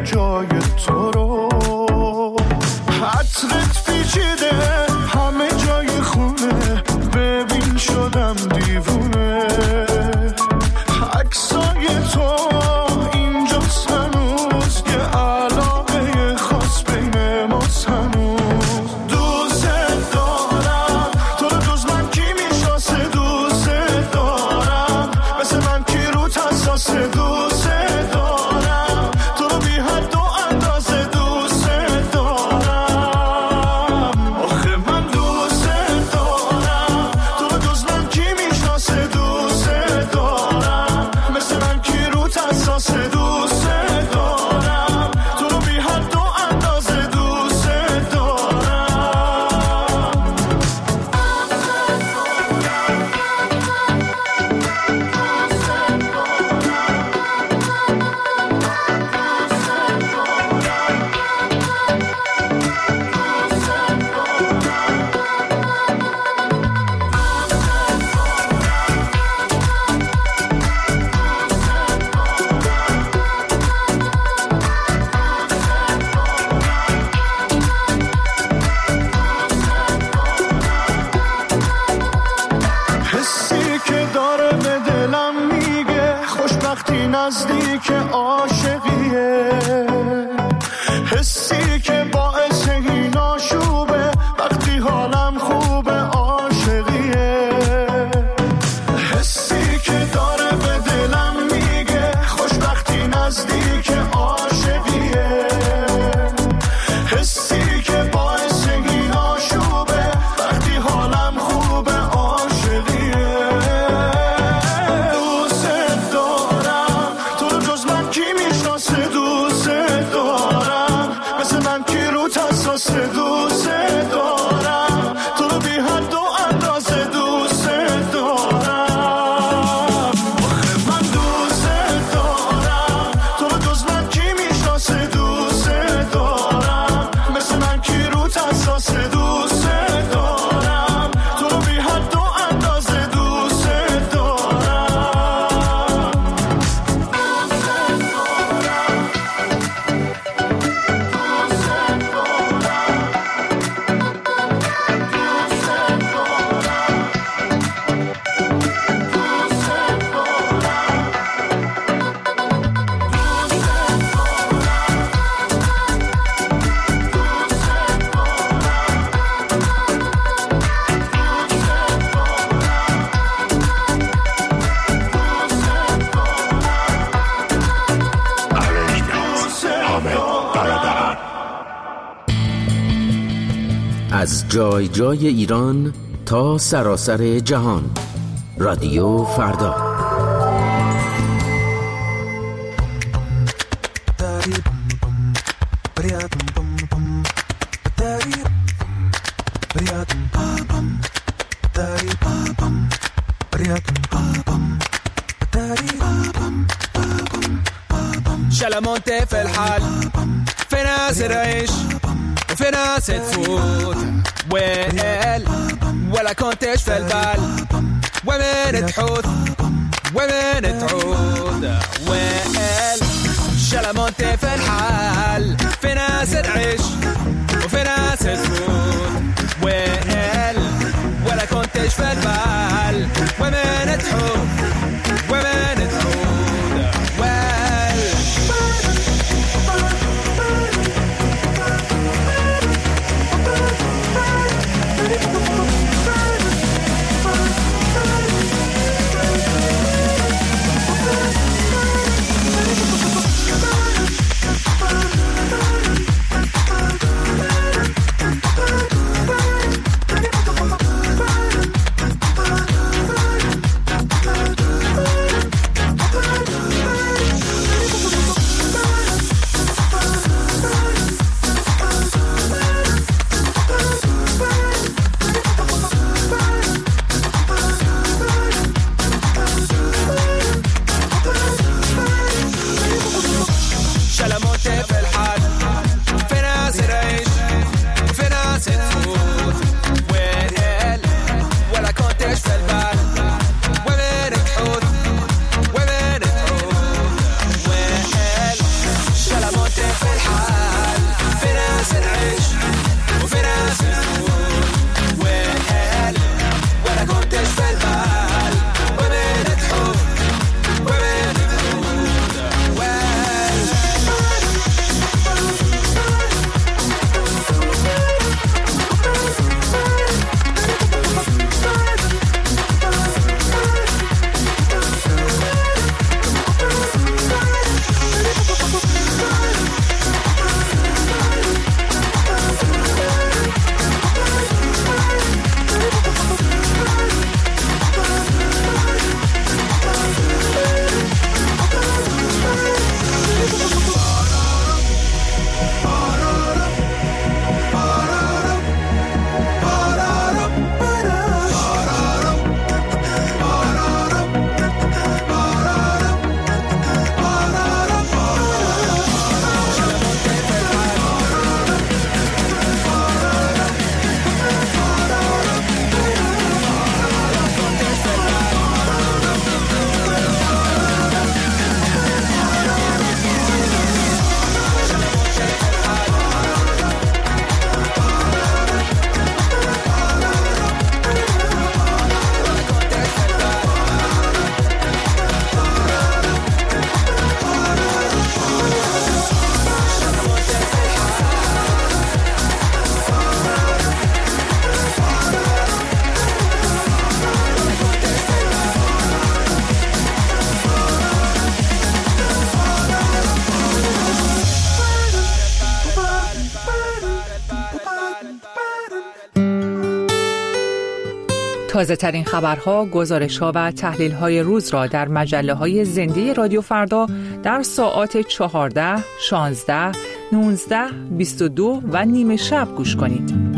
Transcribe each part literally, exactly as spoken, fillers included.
جای تو رو. عطرت پیچیده همه جای خونه، ببین شدم دیوونه. عکسای تو اینجا هنوز، یه علاقه خاص بین ماست هنوز. دوست دارم تو رو، جز من کی میشناسه؟ دوست دارم مثل من کی رو حساسه؟ دوست دارم تو رو بی حد و اندازه. دوست دارم آخه من دوست دارم تو رو، جز من کی میشناسه؟ دوست دارم مثل من کی رو حساسه؟ دوست دارم تو رو بی حد و اندازه. دوست دارم. حسی که داره به دلم میگه خوشبختی نزدیک عاشقیه. حسی که باعث این آشوبه وقتی حالم خوبه عاشقیه. حسی که داره به دلم میگه خوشبختی نزدیک عاشقیه. حسی که باعث این آشوبه وقتی حالم خوبه عاشقیه. دوست دارم تو رو، جز من کی میشناسه؟ دوست دارم مثل من کی رو حساسه؟ دوست دارم تو رو بی حد و اندازه. دوست دارم آخه من دوست دارم تو رو، جز من کی میشناسه؟ دوست دارم مثل من کی رو حساسه؟ دوست دارم تو رو بی حد و اندازه. دوست دارم. از جای جای ایران تا سراسر جهان، رادیو فردا. شلمونتي في الحال، في ناس تعيش وفي ناس تفوت، ويل ولا كنتش في البال، ومن تحوت ومن تعود. ويل شلمونتي في الحال، في ناس تعيش وفي ناس تفوت، ويل ولا كنتش في البال، ومن تحوت ومن تعود. تازه ترین خبرها، گزارش‌ها و تحلیل‌های روز را در مجله‌های زنده رادیو فردا در ساعات چهارده، شانزده، نوزده، بیست و دو و نیمه شب گوش کنید.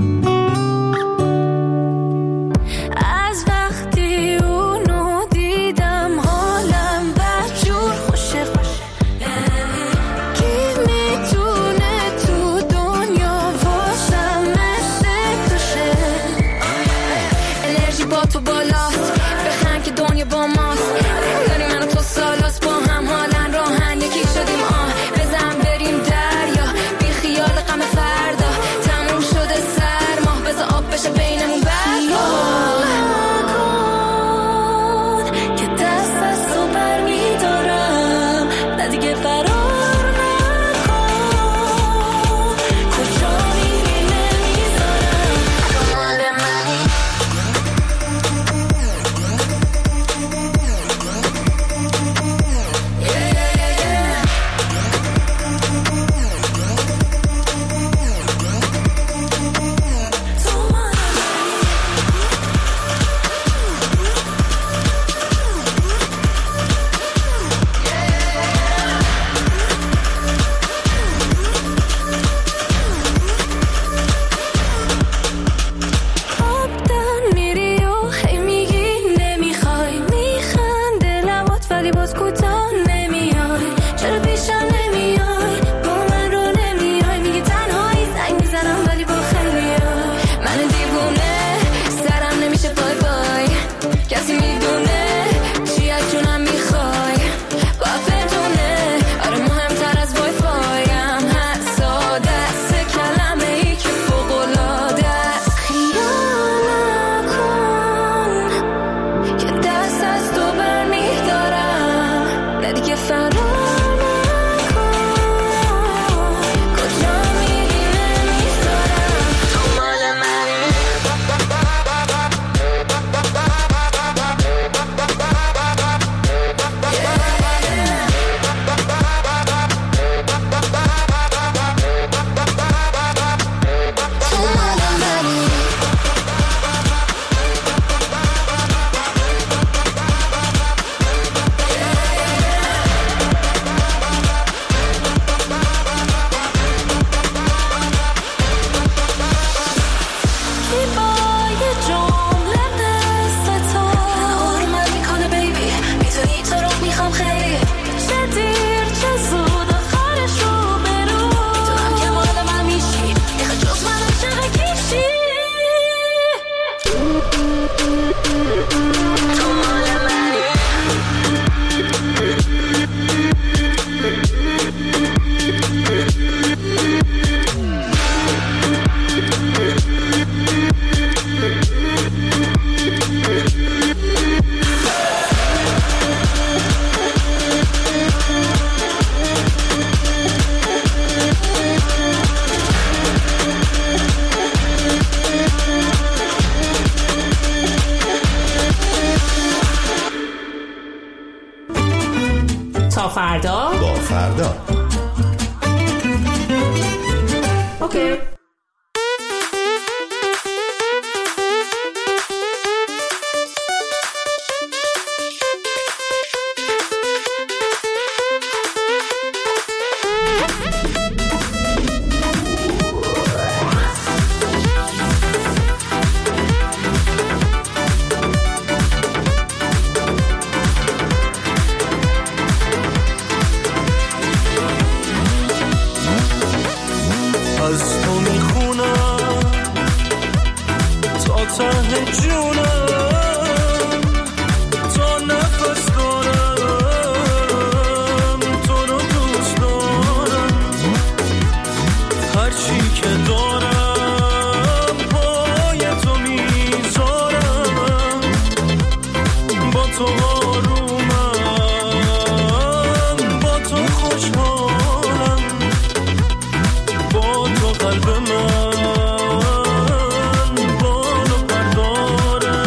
تا فردا با فردا. اوکی. با تو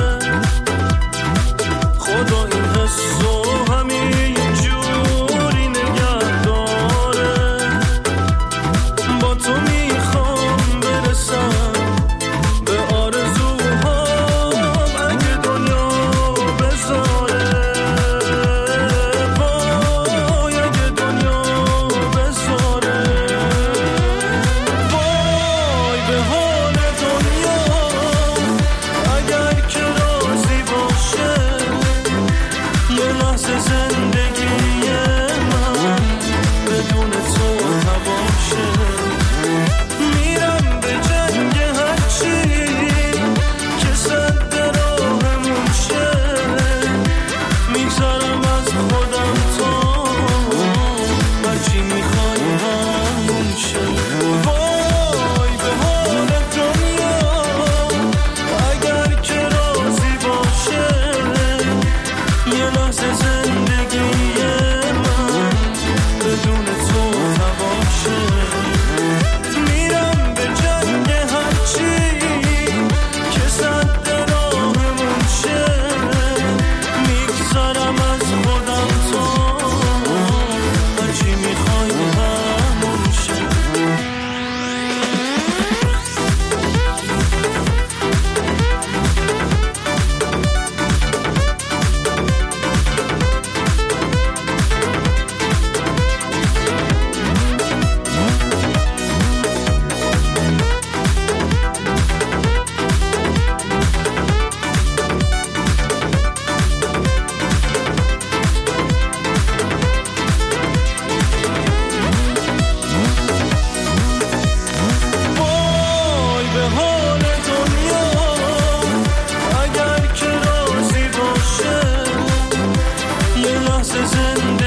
زنده